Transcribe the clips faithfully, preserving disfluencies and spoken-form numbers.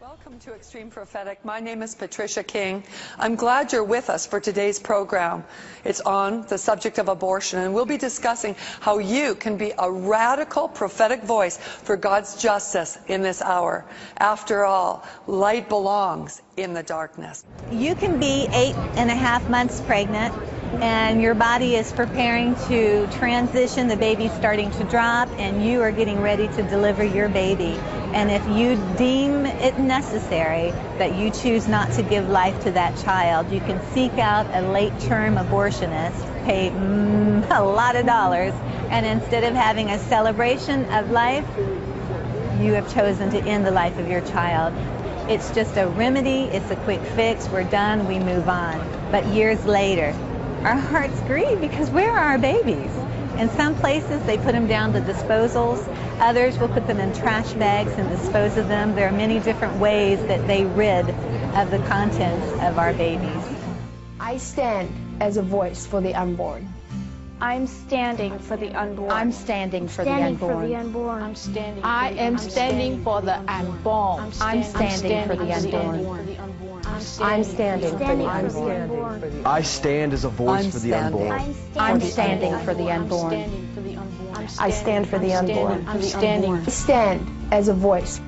Welcome to Extreme Prophetic. My name is Patricia King. I'm glad you're with us for today's program. It's on the subject of abortion, and we'll be discussing how you can be a radical prophetic voice for God's justice in this hour. After all, light belongs in the darkness. You can be eight and a half months pregnant, and your body is preparing to transition, the baby's starting to drop, and you are getting ready to deliver your baby. And if you deem it necessary that you choose not to give life to that child, you can seek out a late-term abortionist, pay mm, a lot of dollars, and instead of having a celebration of life, you have chosen to end the life of your child. It's just a remedy, it's a quick fix, we're done, we move on. But years later, our hearts grieve because where are our babies? In some places, they put them down to disposals. Others will put them in trash bags and dispose of them. There are many different ways that they rid of the contents of our babies. I stand as a voice for the unborn. I'm standing for the unborn. I'm standing for standing the unborn. For the unborn. I'm standing. I am standing for the unborn. I'm standing for the unborn. I'm standing for the unborn. I stand as a voice I'm for the standing. unborn. I'm standing for the unborn. I stand for the unborn. I'm standing. I stand as a voice.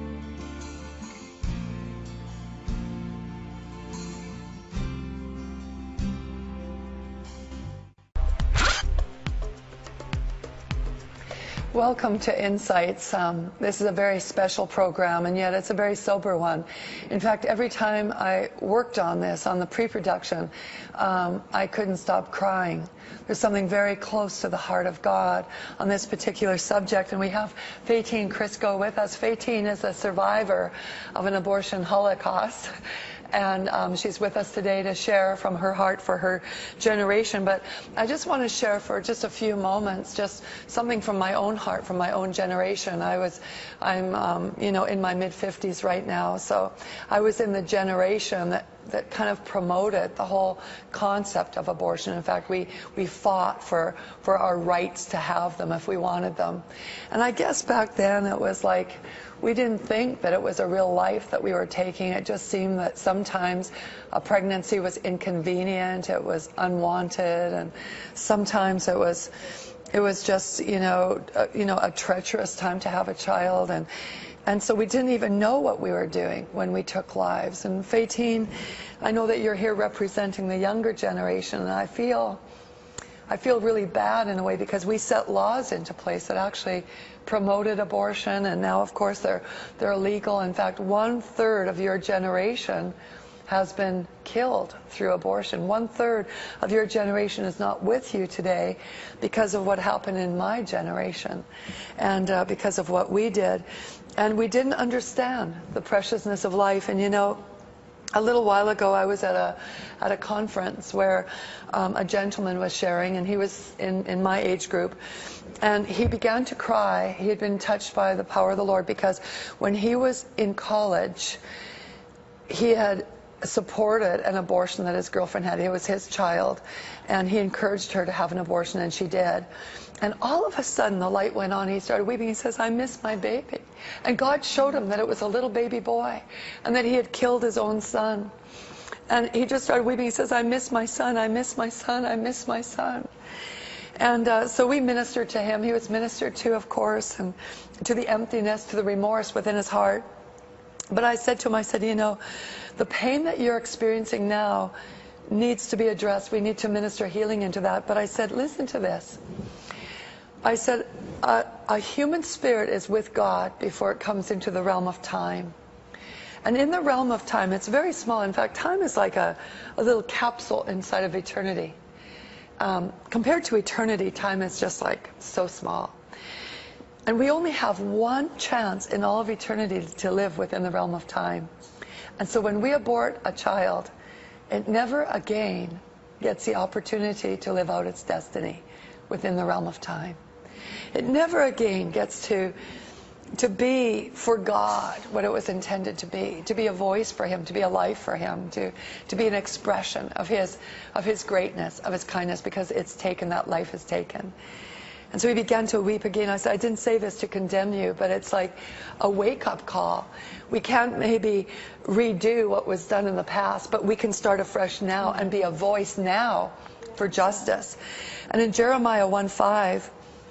Welcome to Insights. Um, this is a very special program, and yet it's a very sober one. In fact, every time I worked on this, on the pre-production, um, I couldn't stop crying. There's something very close to the heart of God on this particular subject, and we have Faytine Crisco with us. Faytine is a survivor of an abortion holocaust. And um, she's with us today to share from her heart for her generation. But I just want to share for just a few moments just something from my own heart, from my own generation. I was, I'm, um, you know, in my mid fifties right now. So I was in the generation that, that kind of promoted the whole concept of abortion. In fact, we, we fought for, for our rights to have them if we wanted them. And I guess back then it was like, we didn't think that it was a real life that we were taking. It just seemed that sometimes a pregnancy was inconvenient, it was unwanted, and sometimes it was, it was just, you know, a, you know, a treacherous time to have a child, and and so we didn't even know what we were doing when we took lives. And Faytine, I know that you're here representing the younger generation, and I feel. I feel really bad in a way because we set laws into place that actually promoted abortion, and now, of course, they're they're illegal. In fact, one third of your generation has been killed through abortion. One third of your generation is not with you today because of what happened in my generation, and uh, because of what we did, and we didn't understand the preciousness of life. And you know, a little while ago, I was at a at a conference where um, a gentleman was sharing, and he was in, in my age group, and he began to cry. He had been touched by the power of the Lord because when he was in college, he had supported an abortion that his girlfriend had. It was his child, and he encouraged her to have an abortion, and she did. And all of a sudden, the light went on. He started weeping. He says, I miss my baby. And God showed him that it was a little baby boy and that he had killed his own son. And he just started weeping. He says, I miss my son. I miss my son. I miss my son. And uh, so we ministered to him. He was ministered to, of course, and to the emptiness, to the remorse within his heart. But I said to him, I said, you know, the pain that you're experiencing now needs to be addressed. We need to minister healing into that. But I said, listen to this. I said, a, a human spirit is with God before it comes into the realm of time. And in the realm of time, it's very small. In fact, time is like a, a little capsule inside of eternity. Um, compared to eternity, time is just like so small. And we only have one chance in all of eternity to live within the realm of time. And so when we abort a child, it never again gets the opportunity to live out its destiny within the realm of time. It never again gets to to be for God what it was intended to be, to be a voice for Him, to be a life for Him, to to be an expression of His of His greatness, of His kindness, because it's taken, that life is taken. And so he began to weep again. I said, I didn't say this to condemn you, but it's like a wake-up call. We can't maybe redo what was done in the past, but we can start afresh now and be a voice now for justice. And in Jeremiah one five,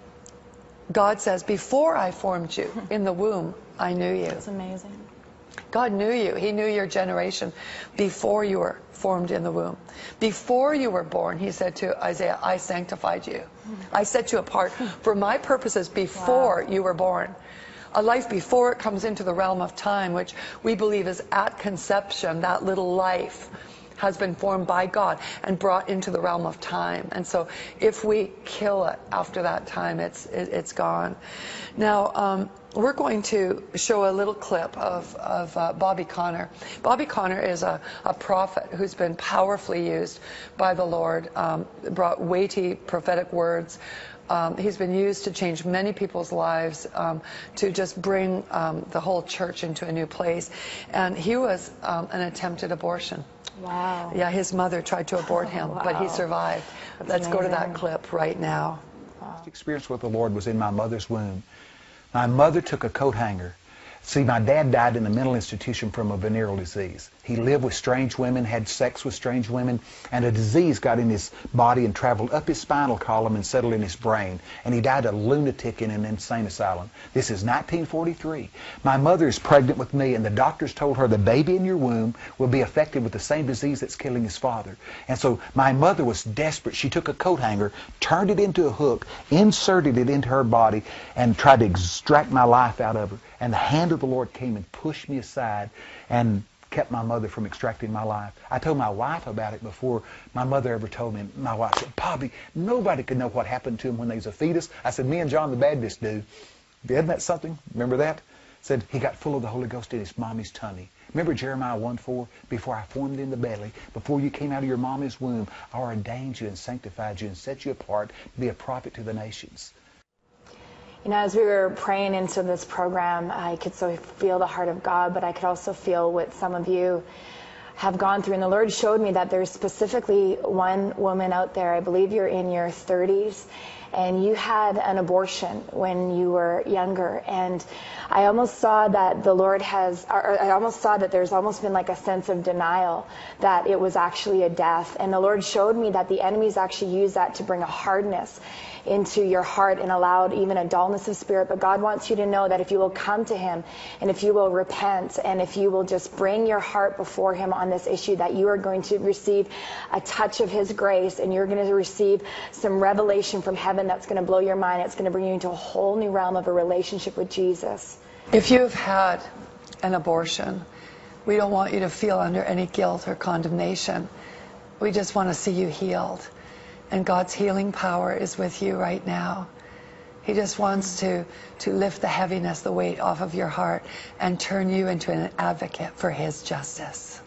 God says, before I formed you in the womb, I knew you. It's amazing. God knew you. He knew your generation before you were formed in the womb. Before you were born, he said to Isaiah, I sanctified you. I set you apart for my purposes before wow. you were born. A life before it comes into the realm of time, which we believe is at conception, that little life has been formed by God and brought into the realm of time. And so if we kill it after that time, it's it, it's gone. Now, um, we're going to show a little clip of, of uh, Bobby Conner. Bobby Conner is a, a prophet who's been powerfully used by the Lord, um, brought weighty prophetic words. Um, he's been used to change many people's lives, um, to just bring um, the whole church into a new place. And he was um, an attempted abortion. Wow. Yeah, his mother tried to abort him, wow. but he survived. That's Let's amazing. go to that clip right now. Wow. Experience with the Lord was in my mother's womb. My mother took a coat hanger. See, my dad died in a mental institution from a venereal disease. He lived with strange women, had sex with strange women, and a disease got in his body and traveled up his spinal column and settled in his brain. And he died a lunatic in an insane asylum. This is nineteen forty-three. My mother is pregnant with me, and the doctors told her the baby in your womb will be affected with the same disease that's killing his father. And so my mother was desperate. She took a coat hanger, turned it into a hook, inserted it into her body, and tried to extract my life out of her. And the hand of the Lord came and pushed me aside and kept my mother from extracting my life. I told my wife about it before my mother ever told me. My wife said, Bobby, nobody could know what happened to him when they was a fetus. I said, me and John the Baptist do. Isn't that something? Remember that? Said he got full of the Holy Ghost in his mommy's tummy. Remember Jeremiah one four? Before I formed in the belly, before you came out of your mommy's womb, I ordained you and sanctified you and set you apart to be a prophet to the nations. You know, as we were praying into this program, I could so feel the heart of God, but I could also feel what some of you have gone through. And the Lord showed me that there's specifically one woman out there, I believe you're in your thirties, and you had an abortion when you were younger. And I almost saw that the Lord has, or I almost saw that there's almost been like a sense of denial that it was actually a death. And the Lord showed me that the enemy's actually used that to bring a hardness into your heart and allowed even a dullness of spirit. But God wants you to know that if you will come to him and if you will repent and if you will just bring your heart before him on this issue, that you are going to receive a touch of his grace and you're going to receive some revelation from heaven that's going to blow your mind. It's going to bring you into a whole new realm of a relationship with Jesus. If you've had an abortion, we don't want you to feel under any guilt or condemnation. We just want to see you healed. And God's healing power is with you right now. He just wants to, to lift the heaviness, the weight off of your heart and turn you into an advocate for his justice.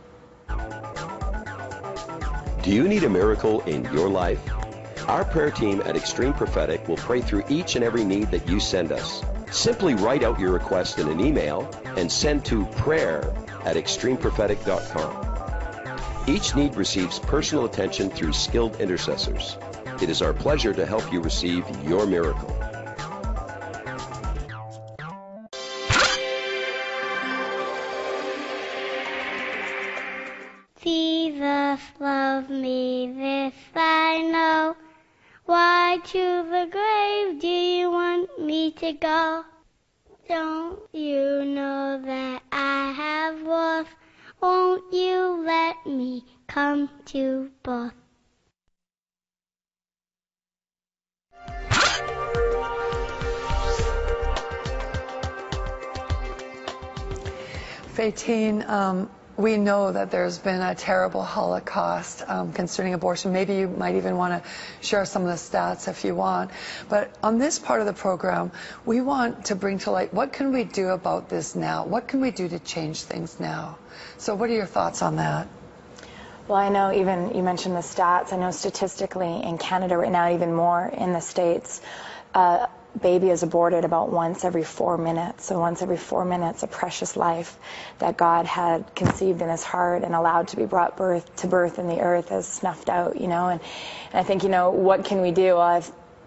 Yeah. Do you need a miracle in your life? Our prayer team at Extreme Prophetic will pray through each and every need that you send us. Simply write out your request in an email and send to prayer at extreme prophetic dot com. Each need receives personal attention through skilled intercessors. It is our pleasure to help you receive your miracle. Jesus loved me, this I know. Why to the grave do you want me to go? Don't you know that I have worth? Won't you let me come to birth? Faitine, um, we know that there's been a terrible Holocaust um, concerning abortion. Maybe you might even want to share some of the stats if you want. But on this part of the program, we want to bring to light, what can we do about this now? What can we do to change things now? So what are your thoughts on that? Well, I know even, you mentioned the stats, I know statistically in Canada right now, even more in the States, uh, baby is aborted about once every four minutes. So once every four minutes, a precious life that God had conceived in his heart and allowed to be brought birth to birth in the earth is snuffed out, you know. And, and I think, you know, what can we do? Well, I've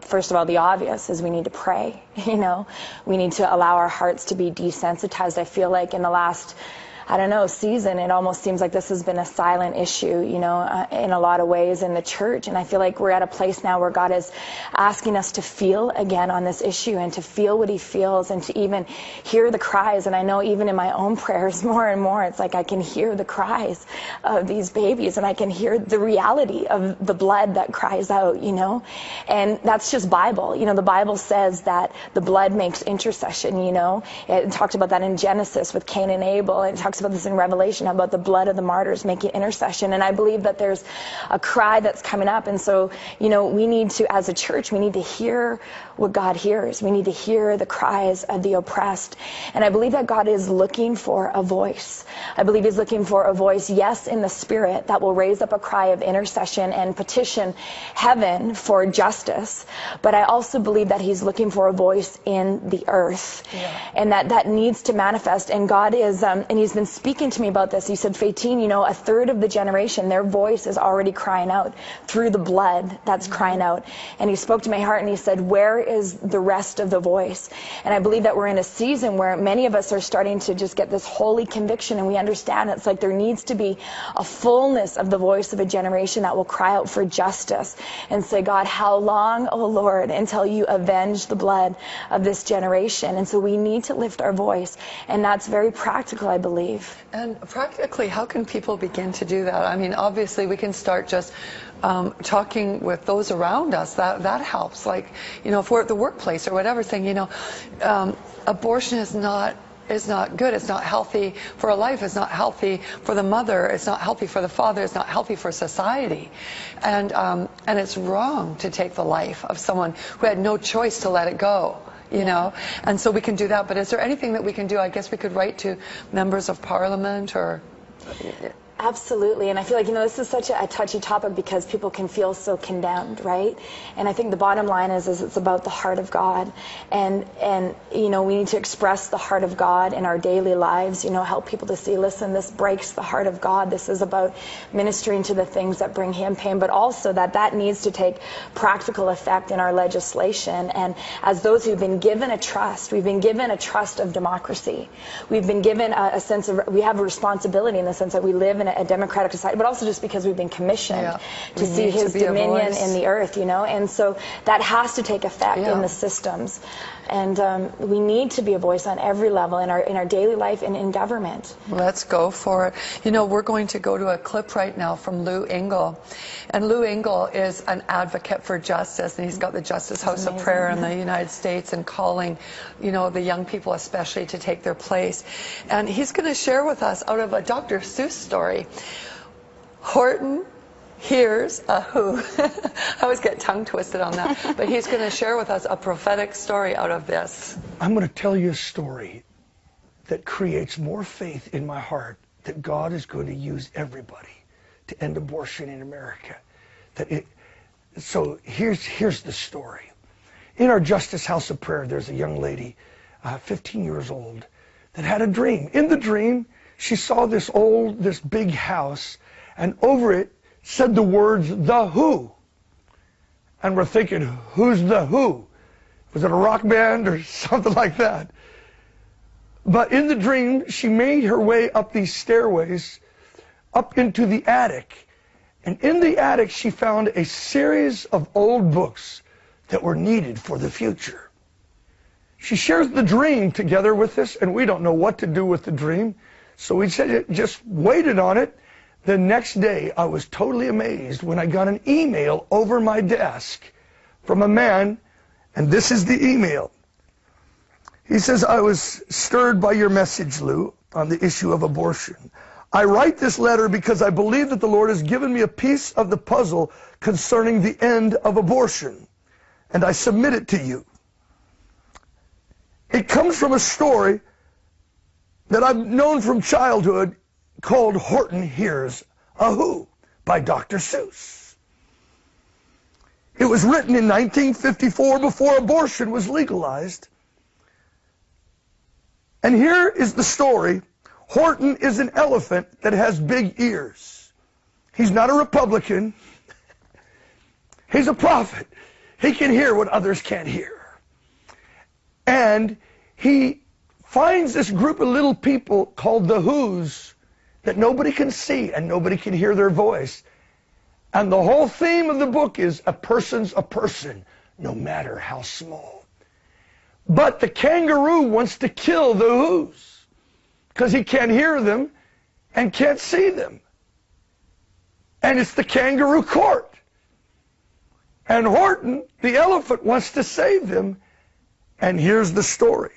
first of all, the obvious is we need to pray. You know, we need to allow our hearts to be desensitized. I feel like in the last, I don't know, season, it almost seems like this has been a silent issue, you know, uh, in a lot of ways in the church. And I feel like we're at a place now where God is asking us to feel again on this issue and to feel what he feels and to even hear the cries. And I know even in my own prayers more and more, it's like I can hear the cries of these babies and I can hear the reality of the blood that cries out, you know. And that's just Bible. You know, the Bible says that the blood makes intercession, you know. It talks about that in Genesis with Cain and Abel. It talks about this in Revelation, about the blood of the martyrs making intercession. And I believe that there's a cry that's coming up. And so, you know, we need to, as a church, we need to hear what God hears. We need to hear the cries of the oppressed. And I believe that God is looking for a voice. I believe he's looking for a voice, yes, in the spirit, that will raise up a cry of intercession and petition heaven for justice. But I also believe that he's looking for a voice in the earth. Yeah. And that that needs to manifest. And God is, um, and he's been speaking to me about this. He said, Faitine, you know, a third of the generation, their voice is already crying out through the blood that's crying out. And he spoke to my heart and he said, where is the rest of the voice? And I believe that we're in a season where many of us are starting to just get this holy conviction, and we understand it's like there needs to be a fullness of the voice of a generation that will cry out for justice and say, God, how long, oh Lord, until you avenge the blood of this generation? And so we need to lift our voice, and that's very practical, I believe. And practically, how can people begin to do that? I mean, obviously, we can start just um, talking with those around us. That that helps. Like, you know, if we're at the workplace or whatever, saying, you know, um, abortion is not is not good. It's not healthy for a life. It's not healthy for the mother. It's not healthy for the father. It's not healthy for society. And um, and it's wrong to take the life of someone who had no choice to let it go. You know, and so we can do that. But is there anything that we can do? I guess we could write to members of parliament or... Absolutely. And I feel like, you know, this is such a, a touchy topic because people can feel so condemned, right? And I think the bottom line is, is it's about the heart of God. And, and, you know, we need to express the heart of God in our daily lives, you know, help people to see, listen, this breaks the heart of God. This is about ministering to the things that bring him pain, but also that that needs to take practical effect in our legislation. And as those who've been given a trust, we've been given a trust of democracy. We've been given a, a sense of, we have a responsibility in the sense that we live in a democratic society, but also just because we've been commissioned yeah. to we see his to dominion in the earth, you know, and so that has to take effect yeah. in the systems. And um, we need to be a voice on every level in our in our daily life and in government. Let's go for it. You know, we're going to go to a clip right now from Lou Engle. And Lou Engle is an advocate for justice, and he's got the Justice House of Prayer in the United States and calling, you know, the young people especially to take their place. And he's going to share with us out of a Doctor Seuss story, Horton Hears a Who. I always get tongue twisted on that. But he's going to share with us a prophetic story out of this. I'm going to tell you a story that creates more faith in my heart that God is going to use everybody to end abortion in America. That it, so here's, here's the story. In our Justice House of Prayer, there's a young lady, uh, fifteen years old, that had a dream. In the dream, she saw this old, this big house, and over it said the words, The Who. And we're thinking, who's The Who? Was it a rock band or something like that? But in the dream, she made her way up these stairways, up into the attic. And in the attic, she found a series of old books that were needed for the future. She shares the dream together with us, and we don't know what to do with the dream. So we said, just waited on it. The next day, I was totally amazed when I got an email over my desk from a man, and this is the email. He says, I was stirred by your message, Lou, on the issue of abortion. I write this letter because I believe that the Lord has given me a piece of the puzzle concerning the end of abortion, and I submit it to you. It comes from a story that I've known from childhood called Horton Hears a Who by Doctor Seuss. It was written in nineteen fifty-four before abortion was legalized. And here is the story. Horton is an elephant that has big ears. He's not a Republican. He's a prophet. he can hear what others can't hear. And he finds this group of little people called the Who's that nobody can see and nobody can hear their voice. And the whole theme of the book is a person's a person, no matter how small. But the kangaroo wants to kill the Who's because he can't hear them and can't see them. And it's the kangaroo court. And Horton, the elephant, wants to save them. And here's the story.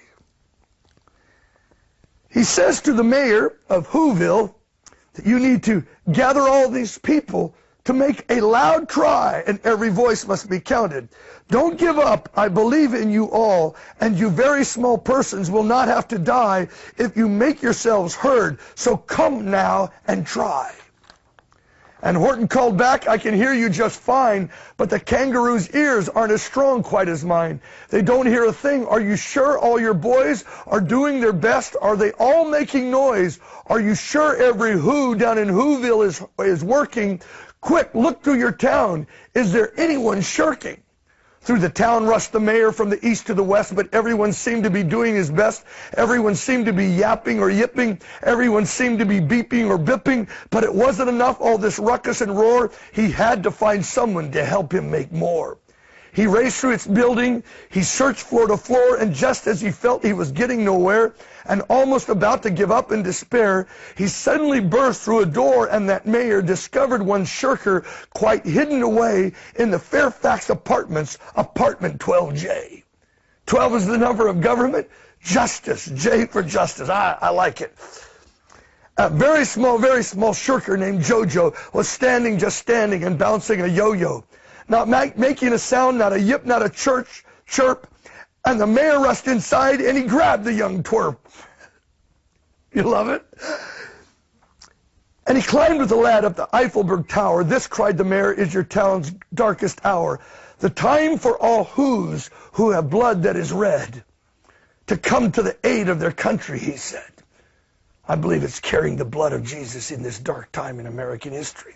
He says to the mayor of Whoville that you need to gather all these people to make a loud cry, and every voice must be counted. Don't give up. I believe in you all, and you very small persons will not have to die if you make yourselves heard. So come now and try. And Horton called back, I can hear you just fine, but the kangaroo's ears aren't as strong quite as mine. They don't hear a thing. Are you sure all your boys are doing their best? Are they all making noise? Are you sure every Who down in Whoville is, is working? Quick, look through your town. Is there anyone shirking? Through the town rushed the mayor from the east to the west, but everyone seemed to be doing his best. Everyone seemed to be yapping or yipping. Everyone seemed to be beeping or bipping, but it wasn't enough, all this ruckus and roar. He had to find someone to help him make more. He raced through its building, he searched floor to floor, and just as he felt he was getting nowhere and almost about to give up in despair, he suddenly burst through a door, and that mayor discovered one shirker quite hidden away in the Fairfax Apartments, apartment twelve J. twelve is the number of government, justice, J for justice. I, I like it. A very small, very small shirker named Jojo was standing, just standing and bouncing a yo-yo. Not ma- making a sound, not a yip, not a church, chirp. And the mayor rushed inside and he grabbed the young twerp. You love it? And he climbed with the lad up the Eiffelberg Tower. This, cried the mayor, is your town's darkest hour. The time for all Who's who have blood that is red to come to the aid of their country, he said. I believe it's carrying the blood of Jesus in this dark time in American history.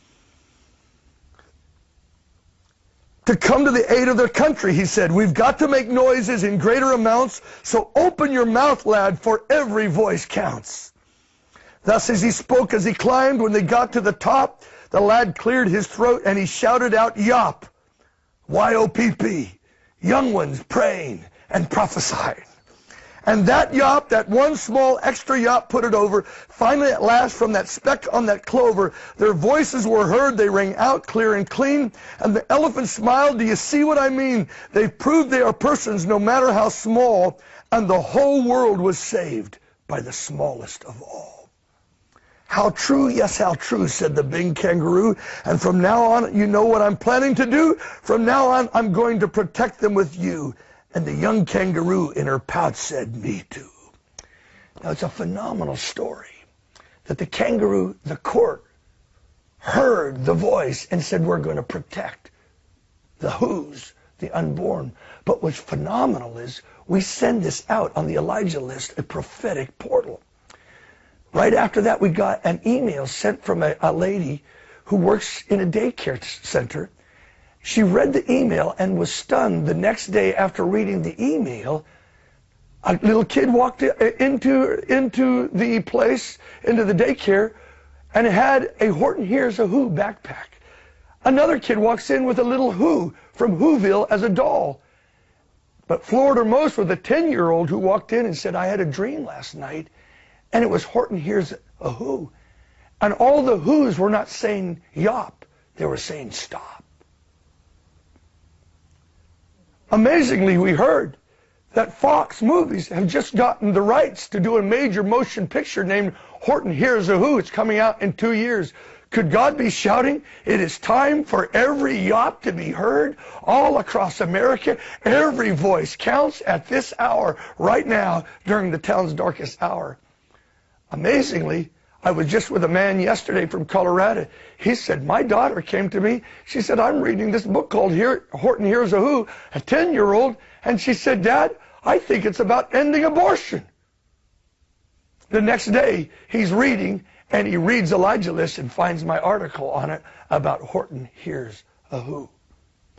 To come to the aid of their country, he said. We've got to make noises in greater amounts, so open your mouth, lad, for every voice counts. Thus as he spoke, as he climbed, when they got to the top, the lad cleared his throat and he shouted out, Yop, Y O P P, young ones praying and prophesying. And that yop, that one small extra yop, put it over. Finally, at last, from that speck on that clover, their voices were heard. They rang out clear and clean. And the elephant smiled. Do you see what I mean? They've proved they are persons, no matter how small. And the whole world was saved by the smallest of all. How true, yes, how true, said the big kangaroo. And from now on, you know what I'm planning to do? From now on, I'm going to protect them with you. And the young kangaroo in her pouch said, me too. Now, it's a phenomenal story that the kangaroo, the court, heard the voice and said, we're going to protect the Who's, the unborn. But what's phenomenal is we send this out on the Elijah list, a prophetic portal. Right after that, we got an email sent from a, a lady who works in a daycare center. She read the email and was stunned. The next day after reading the email, a little kid walked into, into the place, into the daycare, and had a Horton Hears a Who backpack. Another kid walks in with a little Who from Whoville as a doll. But Florida most with a ten-year-old who walked in and said, I had a dream last night, and it was Horton Hears a Who. And all the Who's were not saying yop, they were saying stop. Amazingly, we heard that Fox Movies have just gotten the rights to do a major motion picture named Horton Hears a Who. It's coming out in two years. Could God be shouting, it is time for every yop to be heard all across America? Every voice counts at this hour, right now, during the town's darkest hour. Amazingly, I was just with a man yesterday from Colorado. He said, my daughter came to me. She said, I'm reading this book called Here, Horton Hears a Who, a ten-year-old. And she said, Dad, I think it's about ending abortion. The next day, he's reading, and he reads Elijah List and finds my article on it about Horton Hears a Who.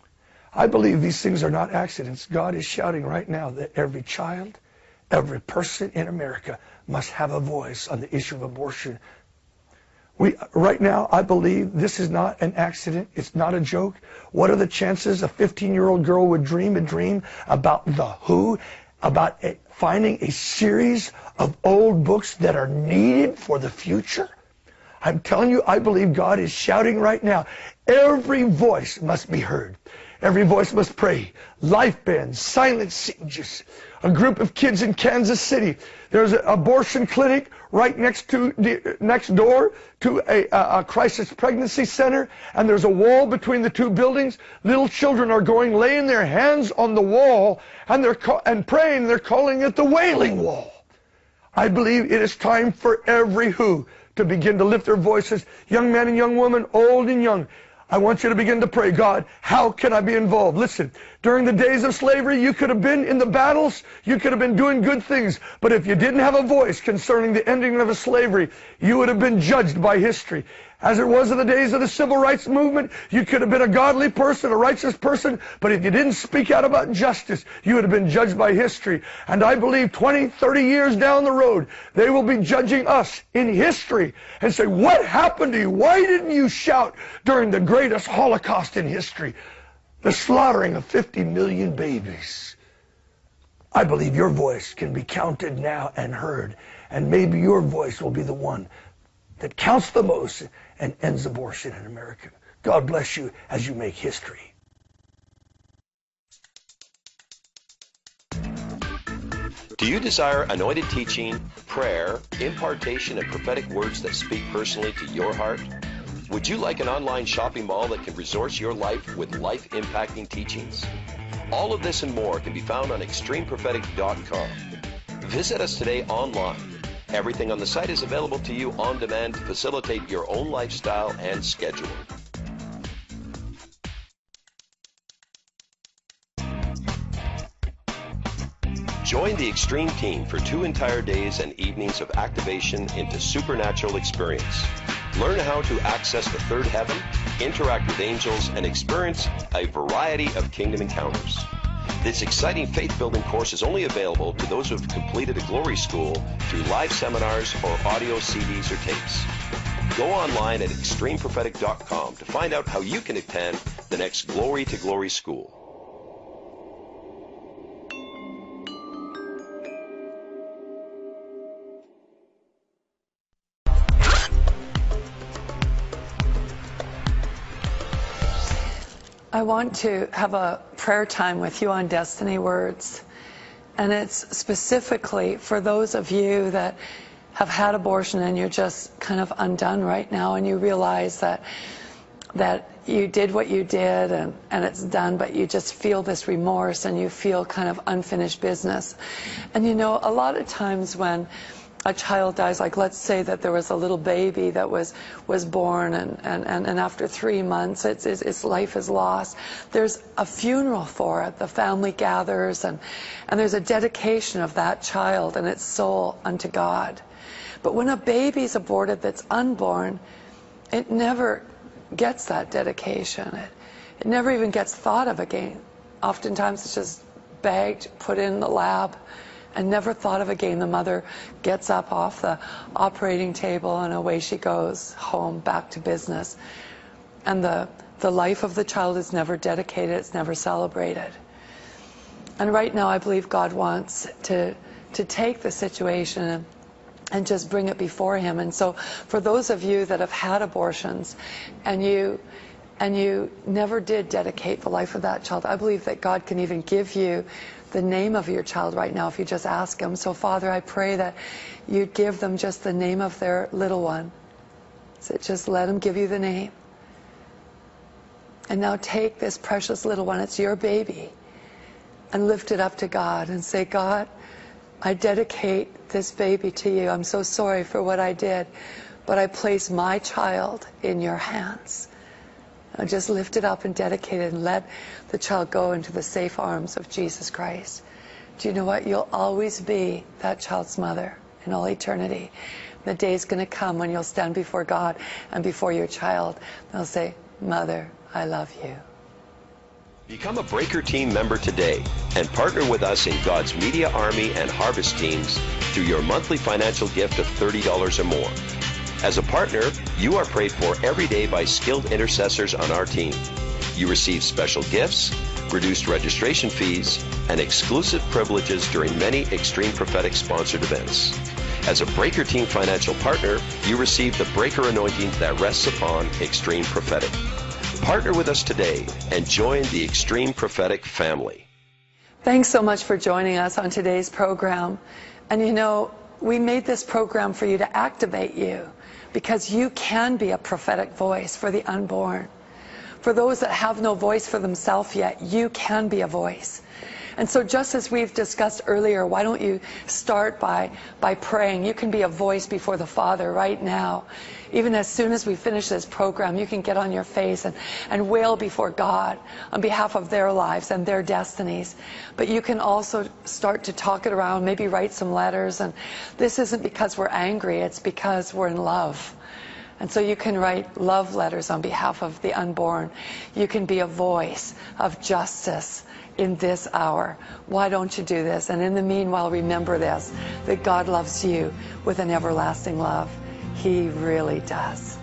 I believe these things are not accidents. God is shouting right now that every child, every person in America must have a voice on the issue of abortion. We, right now, I believe this is not an accident. It's not a joke. What are the chances a fifteen-year-old girl would dream a dream about the who, about a, finding a series of old books that are needed for the future? I'm telling you, I believe God is shouting right now. Every voice must be heard. Every voice must pray. Life bands, silent singers. A group of kids in Kansas City. There's an abortion clinic right next to the, next door to a, a, a crisis pregnancy center, and there's a wall between the two buildings. Little children are going, laying their hands on the wall, and they're ca- and praying. They're calling it the Wailing Wall. I believe it is time for every who to begin to lift their voices, young men and young women, old and young. I want you to begin to pray, God, how can I be involved? Listen, during the days of slavery, you could have been in the battles, you could have been doing good things, but if you didn't have a voice concerning the ending of slavery, you would have been judged by history. As it was in the days of the civil rights movement, you could have been a godly person, a righteous person, but if you didn't speak out about justice, you would have been judged by history. And I believe twenty, thirty years down the road, they will be judging us in history and say, what happened to you? Why didn't you shout during the greatest Holocaust in history? The slaughtering of fifty million babies. I believe your voice can be counted now and heard, and maybe your voice will be the one that counts the most and ends abortion in America. God bless you as you make history. Do you desire anointed teaching, prayer, impartation, and prophetic words that speak personally to your heart? Would you like an online shopping mall that can resource your life with life-impacting teachings? All of this and more can be found on extreme prophetic dot com. Visit us today online. Everything on the site is available to you on demand to facilitate your own lifestyle and schedule. Join the Extreme team for two entire days and evenings of activation into supernatural experience. Learn how to access the third heaven, interact with angels, and experience a variety of kingdom encounters. This exciting faith-building course is only available to those who have completed a Glory School through live seminars or audio C Ds or tapes. Go online at extreme prophetic dot com to find out how you can attend the next Glory to Glory School. I want to have a prayer time with you on Destiny Words. And it's specifically for those of you that have had abortion and you're just kind of undone right now, and you realize that that you did what you did and, and it's done, but you just feel this remorse and you feel kind of unfinished business. And you know, a lot of times when a child dies, like let's say that there was a little baby that was was born and, and, and, and after three months its, its, its life is lost. There's a funeral for it. The family gathers and, and there's a dedication of that child and its soul unto God. But when a baby's aborted that's unborn, it never gets that dedication. It, it never even gets thought of again. Oftentimes it's just bagged, put in the lab, and never thought of again. The mother gets up off the operating table and away she goes home, back to business. And the, the life of the child is never dedicated, it's never celebrated. And right now I believe God wants to, to take the situation and, and just bring it before Him. And so for those of you that have had abortions and you and you never did dedicate the life of that child, I believe that God can even give you the name of your child right now if you just ask Him. So Father, I pray that you'd give them just the name of their little one. So just let Him give you the name. And now take this precious little one, it's your baby, and lift it up to God and say, God, I dedicate this baby to you. I'm so sorry for what I did, but I place my child in your hands. Now just lift it up and dedicate it and let the child go into the safe arms of Jesus Christ. Do you know what? You'll always be that child's mother in all eternity. The day's going to come when you'll stand before God and before your child. They'll say, Mother, I love you. Become a Breaker Team member today and partner with us in God's Media Army and Harvest teams through your monthly financial gift of thirty dollars or more. As a partner, you are prayed for every day by skilled intercessors on our team. You receive special gifts, reduced registration fees, and exclusive privileges during many Extreme Prophetic sponsored events. As a Breaker Team financial partner, you receive the Breaker anointing that rests upon Extreme Prophetic. Partner with us today and join the Extreme Prophetic family. Thanks so much for joining us on today's program. And you know, we made this program for you to activate you because you can be a prophetic voice for the unborn. For those that have no voice for themselves yet, you can be a voice. And so just as we've discussed earlier, why don't you start by, by praying? You can be a voice before the Father right now. Even as soon as we finish this program, you can get on your face and, and wail before God on behalf of their lives and their destinies. But you can also start to talk it around, maybe write some letters. And this isn't because we're angry, it's because we're in love. And so you can write love letters on behalf of the unborn. You can be a voice of justice in this hour. Why don't you do this? And in the meanwhile, remember this, that God loves you with an everlasting love. He really does.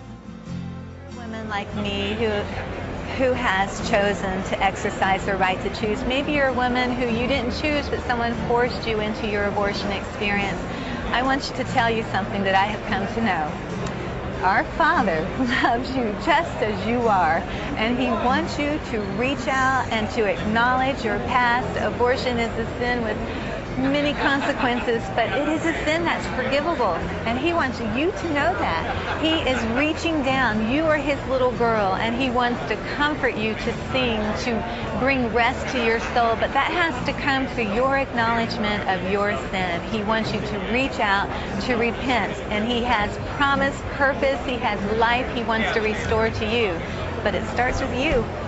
Women like me who who has chosen to exercise their right to choose. Maybe you're a woman who you didn't choose, but someone forced you into your abortion experience. I want you to tell you something that I have come to know. Our Father loves you just as you are, and He wants you to reach out and to acknowledge your past. Abortion is a sin with many consequences, but it is a sin that's forgivable, and He wants you to know that. He is reaching down. You are His little girl, and He wants to comfort you, to sing, to bring rest to your soul, but that has to come through your acknowledgement of your sin. He wants you to reach out, to repent, and He has promise, purpose, He has life He wants to restore to you, but it starts with you.